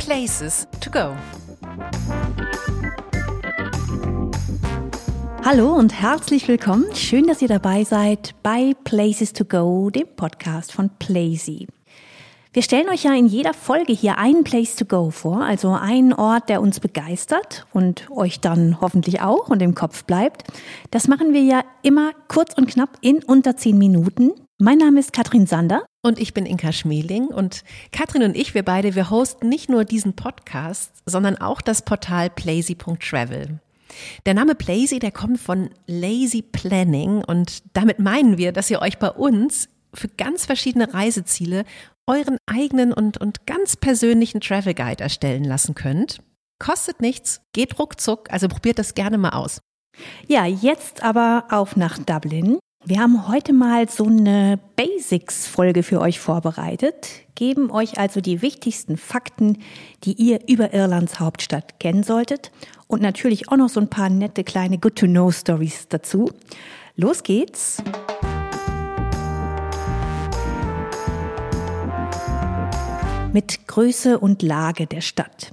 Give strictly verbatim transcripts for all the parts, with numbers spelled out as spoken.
Places to go. Hallo und herzlich willkommen. Schön, dass ihr dabei seid bei Places to Go, dem Podcast von Plazy. Wir stellen euch ja in jeder Folge hier einen Place to Go vor, also einen Ort, der uns begeistert und euch dann hoffentlich auch und im Kopf bleibt. Das machen wir ja immer kurz und knapp in unter zehn Minuten. Mein Name ist Katrin Sander. Und ich bin Inka Schmeling und Katrin und ich, wir beide, wir hosten nicht nur diesen Podcast, sondern auch das Portal plazy punkt travel. Der Name Plazy, der kommt von Lazy Planning und damit meinen wir, dass ihr euch bei uns für ganz verschiedene Reiseziele euren eigenen und, und ganz persönlichen Travel Guide erstellen lassen könnt. Kostet nichts, geht ruckzuck, also probiert das gerne mal aus. Ja, jetzt aber auf nach Dublin. Wir haben heute mal so eine Basics-Folge für euch vorbereitet, geben euch also die wichtigsten Fakten, die ihr über Irlands Hauptstadt kennen solltet und natürlich auch noch so ein paar nette kleine Good-to-Know-Stories dazu. Los geht's! Mit Größe und Lage der Stadt.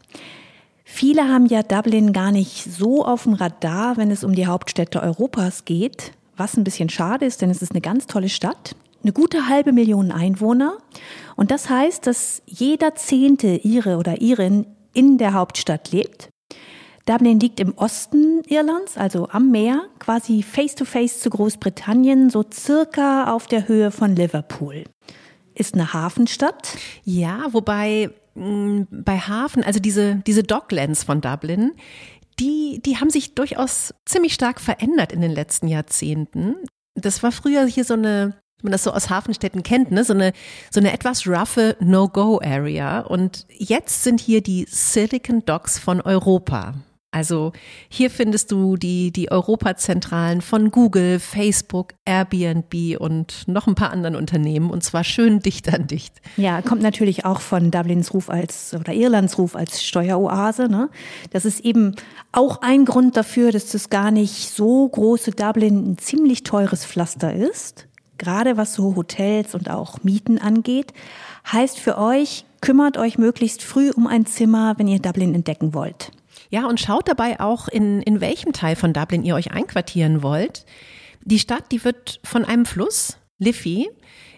Viele haben ja Dublin gar nicht so auf dem Radar, wenn es um die Hauptstädte Europas geht, was ein bisschen schade ist, denn es ist eine ganz tolle Stadt, eine gute halbe Million Einwohner und das heißt, dass jeder Zehnte Ire oder Irin in der Hauptstadt lebt. Dublin liegt im Osten Irlands, also am Meer, quasi face-to-face zu Großbritannien, so circa auf der Höhe von Liverpool. Ist eine Hafenstadt. Ja, wobei mh, bei Hafen, also diese, diese Docklands von Dublin, die, die haben sich durchaus ziemlich stark verändert in den letzten Jahrzehnten. Das war früher hier so eine, wenn man das so aus Hafenstädten kennt, ne, so eine, so eine etwas roughe No-Go-Area. Und jetzt sind hier die Silicon Docks von Europa. Also hier findest du die, die Europazentralen von Google, Facebook, Airbnb und noch ein paar anderen Unternehmen und zwar schön dicht an dicht. Ja, kommt natürlich auch von Dublins Ruf als, oder Irlands Ruf als Steueroase, ne? Das ist eben auch ein Grund dafür, dass das gar nicht so große Dublin ein ziemlich teures Pflaster ist. Gerade was so Hotels und auch Mieten angeht. Heißt für euch, kümmert euch möglichst früh um ein Zimmer, wenn ihr Dublin entdecken wollt. Ja, und schaut dabei auch, in, in welchem Teil von Dublin ihr euch einquartieren wollt. Die Stadt, die wird von einem Fluss, Liffey,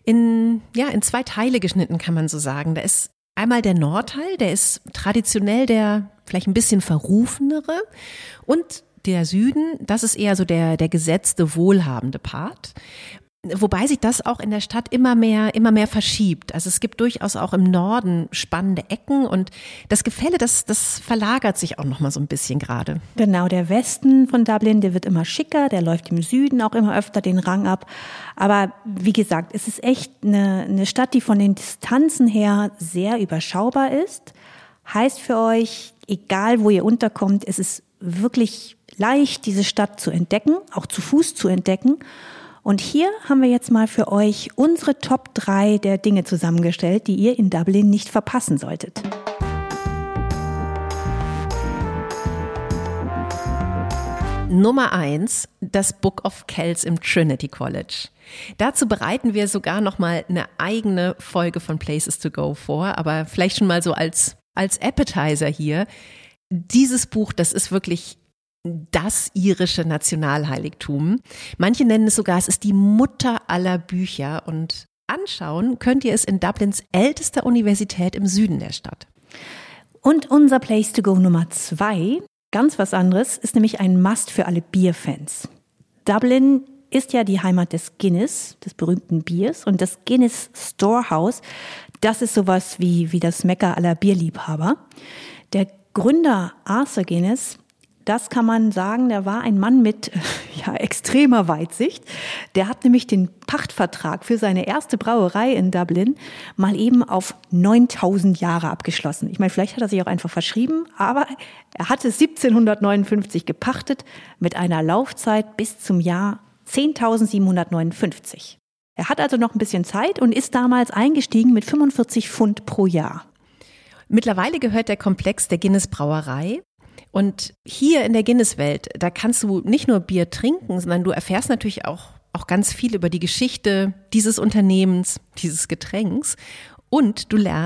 in, ja, in zwei Teile geschnitten, kann man so sagen. Da ist einmal der Nordteil, der ist traditionell der vielleicht ein bisschen verrufenere und der Süden, das ist eher so der, der gesetzte, wohlhabende Part. Wobei sich das auch in der Stadt immer mehr, immer mehr verschiebt. Also es gibt durchaus auch im Norden spannende Ecken und das Gefälle, das, das verlagert sich auch noch mal so ein bisschen gerade. Genau, der Westen von Dublin, der wird immer schicker, der läuft im Süden auch immer öfter den Rang ab. Aber wie gesagt, es ist echt eine, eine Stadt, die von den Distanzen her sehr überschaubar ist. Heißt für euch, egal wo ihr unterkommt, es ist wirklich leicht, diese Stadt zu entdecken, auch zu Fuß zu entdecken. Und hier haben wir jetzt mal für euch unsere Top drei der Dinge zusammengestellt, die ihr in Dublin nicht verpassen solltet. Nummer eins, das Book of Kells im Trinity College. Dazu bereiten wir sogar noch mal eine eigene Folge von Places to Go vor, aber vielleicht schon mal so als, als Appetizer hier. Dieses Buch, das ist wirklich das irische Nationalheiligtum. Manche nennen es sogar, es ist die Mutter aller Bücher und anschauen könnt ihr es in Dublins ältester Universität im Süden der Stadt. Und unser Place to Go Nummer zwei, ganz was anderes, ist nämlich ein Must für alle Bierfans. Dublin ist ja die Heimat des Guinness, des berühmten Biers und das Guinness Storehouse, das ist sowas wie, wie das Mekka aller Bierliebhaber. Der Gründer Arthur Guinness, das kann man sagen, der war ein Mann mit ja, extremer Weitsicht. Der hat nämlich den Pachtvertrag für seine erste Brauerei in Dublin mal eben auf neuntausend Jahre abgeschlossen. Ich meine, vielleicht hat er sich auch einfach verschrieben, aber er hatte siebzehnhundertneunundfünfzig gepachtet mit einer Laufzeit bis zum Jahr zehntausendsiebenhundertneunundfünfzig. Er hat also noch ein bisschen Zeit und ist damals eingestiegen mit fünfundvierzig Pfund pro Jahr. Mittlerweile gehört der Komplex der Guinness Brauerei. Und hier in der Guinness-Welt, da kannst du nicht nur Bier trinken, sondern du erfährst natürlich auch, auch ganz viel über die Geschichte dieses Unternehmens, dieses Getränks. Und du lernst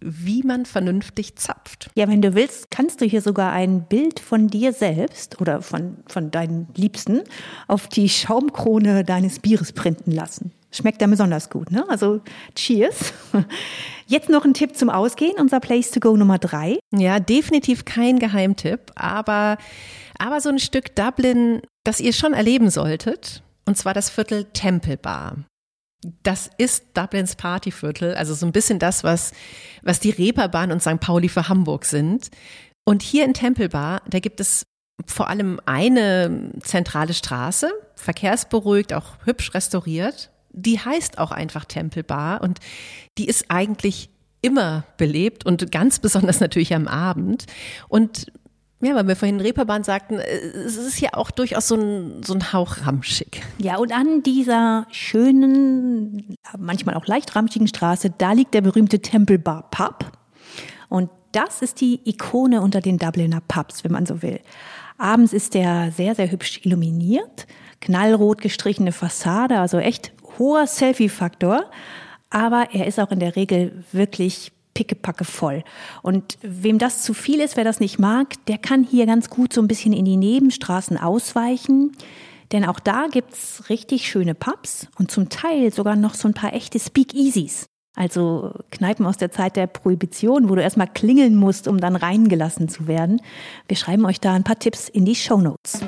wie man vernünftig zapft. Ja, wenn du willst, kannst du hier sogar ein Bild von dir selbst oder von, von deinen Liebsten auf die Schaumkrone deines Bieres printen lassen. Schmeckt dann besonders gut, ne? Also cheers. Jetzt noch ein Tipp zum Ausgehen, unser Place to Go Nummer drei. Ja, definitiv kein Geheimtipp, aber, aber so ein Stück Dublin, das ihr schon erleben solltet, und zwar das Viertel Temple Bar. Das ist Dublins Partyviertel, also so ein bisschen das, was, was die Reeperbahn und Sankt Pauli für Hamburg sind. Und hier in Temple Bar, da gibt es vor allem eine zentrale Straße, verkehrsberuhigt, auch hübsch restauriert. Die heißt auch einfach Temple Bar und die ist eigentlich immer belebt und ganz besonders natürlich am Abend. Und ja, weil wir vorhin Reeperbahn sagten, es ist ja auch durchaus so ein, so ein Hauch ramschig. Ja, und an dieser schönen, manchmal auch leicht ramschigen Straße, da liegt der berühmte Temple Bar Pub. Und das ist die Ikone unter den Dubliner Pubs, wenn man so will. Abends ist der sehr, sehr hübsch illuminiert, knallrot gestrichene Fassade, also echt hoher Selfie-Faktor. Aber er ist auch in der Regel wirklich pickepacke voll. Und wem das zu viel ist, wer das nicht mag, der kann hier ganz gut so ein bisschen in die Nebenstraßen ausweichen. Denn auch da gibt's richtig schöne Pubs und zum Teil sogar noch so ein paar echte Speakeasies. Also Kneipen aus der Zeit der Prohibition, wo du erstmal klingeln musst, um dann reingelassen zu werden. Wir schreiben euch da ein paar Tipps in die Shownotes.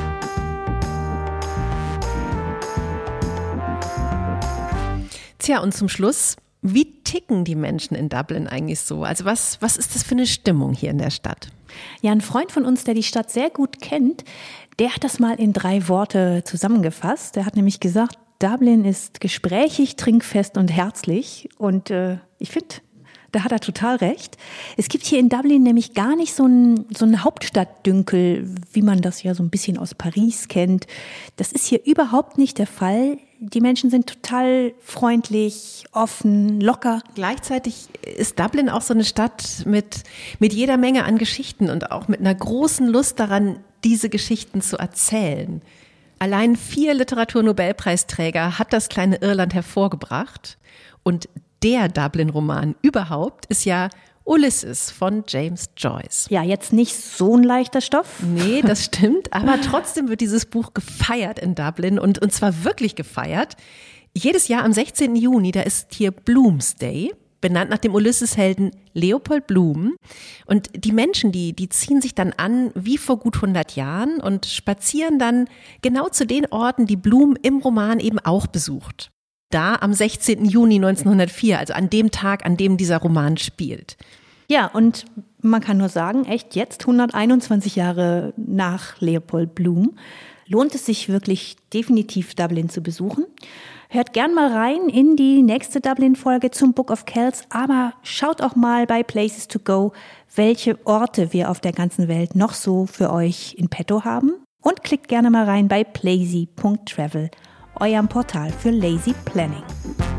Tja, und zum Schluss, wie ticken die Menschen in Dublin eigentlich so? Also was, was ist das für eine Stimmung hier in der Stadt? Ja, ein Freund von uns, der die Stadt sehr gut kennt, der hat das mal in drei Worte zusammengefasst. Der hat nämlich gesagt, Dublin ist gesprächig, trinkfest und herzlich. Und äh, ich finde, da hat er total recht. Es gibt hier in Dublin nämlich gar nicht so einen so einen Hauptstadtdünkel, wie man das ja so ein bisschen aus Paris kennt. Das ist hier überhaupt nicht der Fall. Die Menschen sind total freundlich, offen, locker. Gleichzeitig ist Dublin auch so eine Stadt mit, mit jeder Menge an Geschichten und auch mit einer großen Lust daran, diese Geschichten zu erzählen. Allein vier Literaturnobelpreisträger hat das kleine Irland hervorgebracht. Und der Dublin-Roman überhaupt ist ja Ulysses von James Joyce. Ja, jetzt nicht so ein leichter Stoff. Nee, das stimmt. Aber trotzdem wird dieses Buch gefeiert in Dublin und, und zwar wirklich gefeiert. Jedes Jahr am sechzehnten Juni, da ist hier Bloomsday, benannt nach dem Ulysses-Helden Leopold Bloom. Und die Menschen, die, die ziehen sich dann an wie vor gut hundert Jahren und spazieren dann genau zu den Orten, die Bloom im Roman eben auch besucht. Da am sechzehnten Juni neunzehnhundertvier, also an dem Tag, an dem dieser Roman spielt. Ja, und man kann nur sagen, echt jetzt, hunderteinundzwanzig Jahre nach Leopold Bloom, lohnt es sich wirklich definitiv Dublin zu besuchen. Hört gern mal rein in die nächste Dublin-Folge zum Book of Kells, aber schaut auch mal bei Places to Go, welche Orte wir auf der ganzen Welt noch so für euch in petto haben. Und klickt gerne mal rein bei plazy punkt travel, eurem Portal für Lazy Planning.